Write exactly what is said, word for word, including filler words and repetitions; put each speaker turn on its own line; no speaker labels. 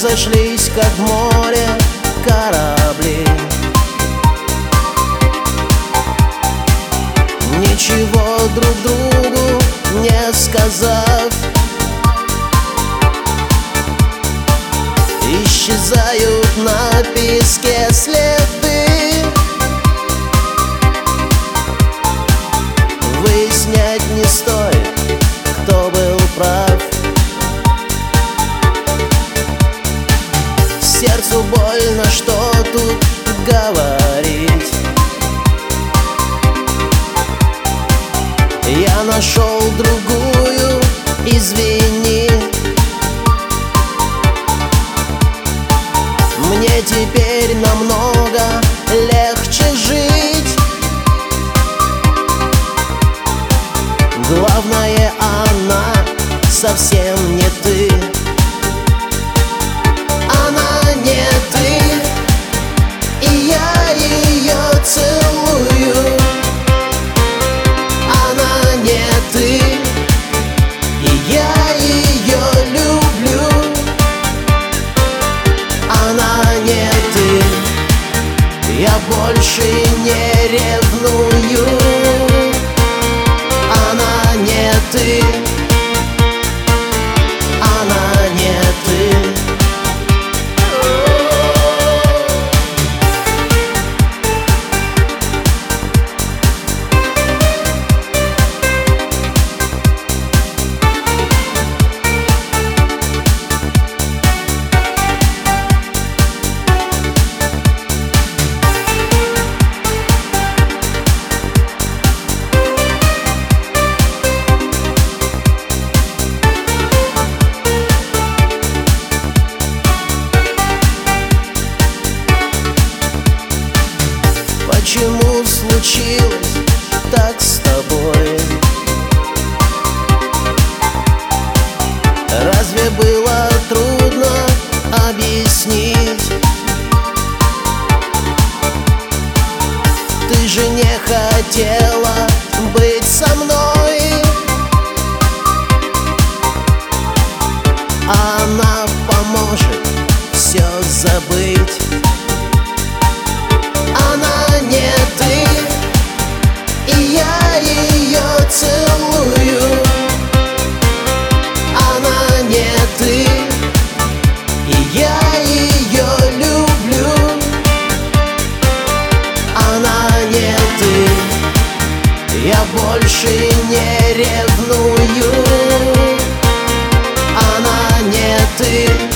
разошлись, как в море корабли. Ничего друг другу не сказав, исчезают на песке следы. Выяснять не стоит, кто был прав. Сердцу больно, что тут говорить. Я нашел другую, извини. Мне теперь намного легче жить. Главное, она совсем не ты. Она не ты, и я ее целую. Она не ты, и я ее люблю. Она не ты, я больше не ревную. Она не ты, она не ты. Почему случилось так с тобой? Разве было трудно объяснить? Ты же не хотела быть со мной. Она поможет все забыть. Она не ты, и я ее целую. Она не ты, и я ее люблю. Она не ты, я больше не ревную. Она не ты.